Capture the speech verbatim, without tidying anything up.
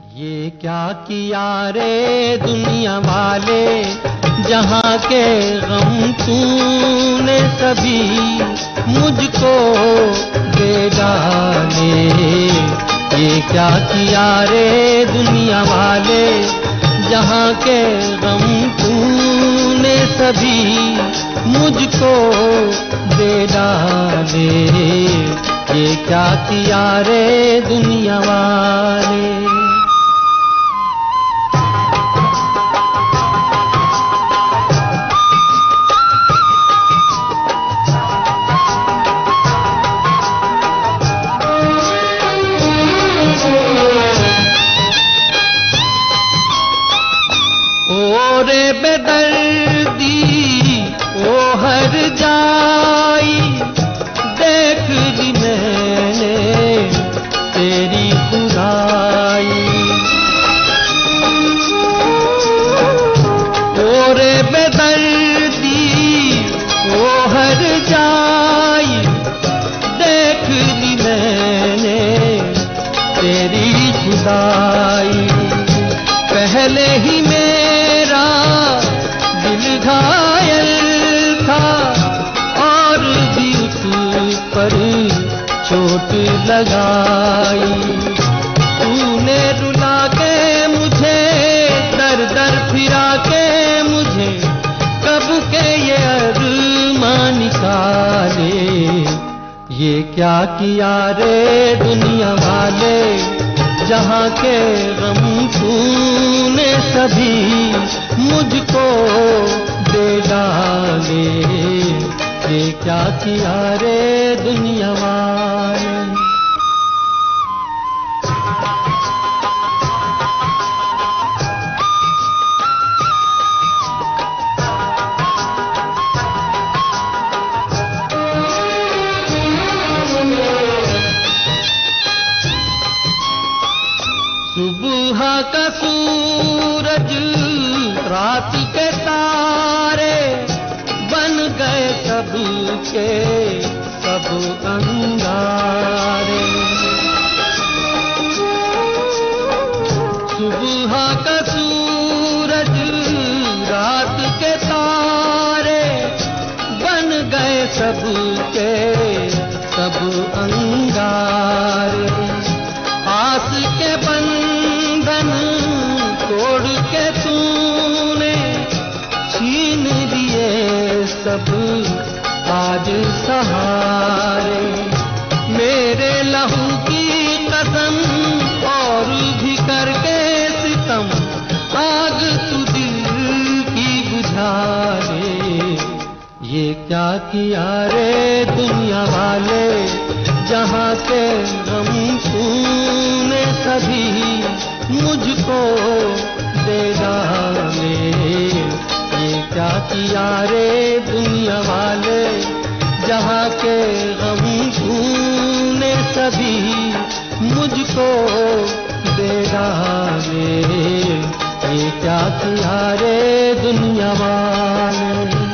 ये क्या किया रे दुनिया वाले, जहाँ के गम तूने सभी मुझको दे डाले। ये क्या किया रे दुनिया वाले, जहाँ के गम तूने सभी मुझको दे डाले। ये क्या किया रे दुनिया वाले। रे बेदर्दी ओ हर जाई, देख ली मैंने तेरी खुदाई। ओ रे बेदर्दी ओ हर जाई, देख ली मैंने तेरी खुदाई। पहले ही मेरा दिल घायल था और भी उस पर चोट लगाई। तूने रुला के मुझे, दर दर फिरा के मुझे, कब के ये अरमान निकाले। ये क्या किया रे दुनिया वाले, जहाँ के गम तूने सभी मुझको दे डाले। ये क्या किया रे दुनिया वाले। सुबह का सूरज, रात के तारे बन गए सब के सब अंगारे। सुबह का सूरज, रात के तारे बन गए सब के सब अंगारे। आस के बंधन तोड़ के तूने छीन लिए सब आज सहारे। मेरे लहू की कसम और भी करके सितम, आग तू दिल की बुझा ले। ये क्या किया रे दुनिया वाले, जहाँ के गम तूने सभी मुझको दे डाले। ये क्या किया रे दुनिया वाले, जहाँ के गम तूने सभी मुझको दे डाले। ये क्या किया रे दुनिया वाले।